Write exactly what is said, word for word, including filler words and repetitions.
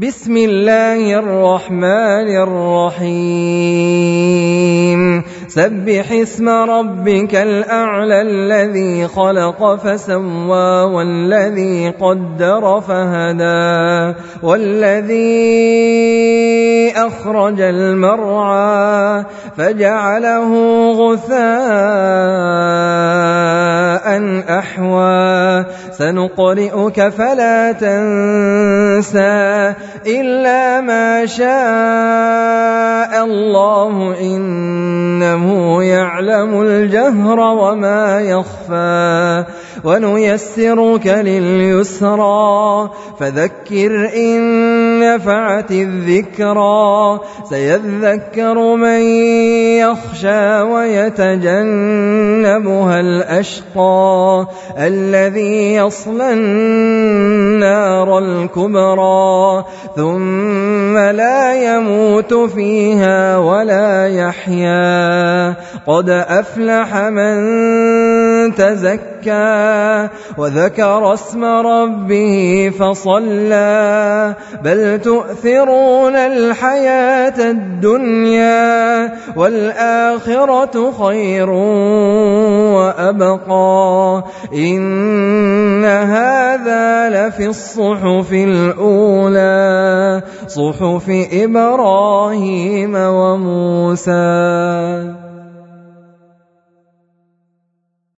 بسم الله الرحمن الرحيم سبح اسم ربك الأعلى الذي خلق فسوى والذي قدر فهدى والذي أخرج المرعى فجعله غثاء أحوى سنقرئك فلا تنسى إلا ما شاء الله إنه يعلم الجهر وما يخفى ونيسرك لليسرى فذكر إن نفعت الذكرى سيذكر من يخشى ويتجنبها الأشقى الذي يصلى النار الكبرى ثم لا يموت فيها ولا يحيا قد أفلح من تزكى وذكر اسم ربه فصلى بل تؤثرون الحياة الدنيا والآخرة خير وأبقى إن هذا لفي الصحف الأولى صحف إبراهيم وموسى.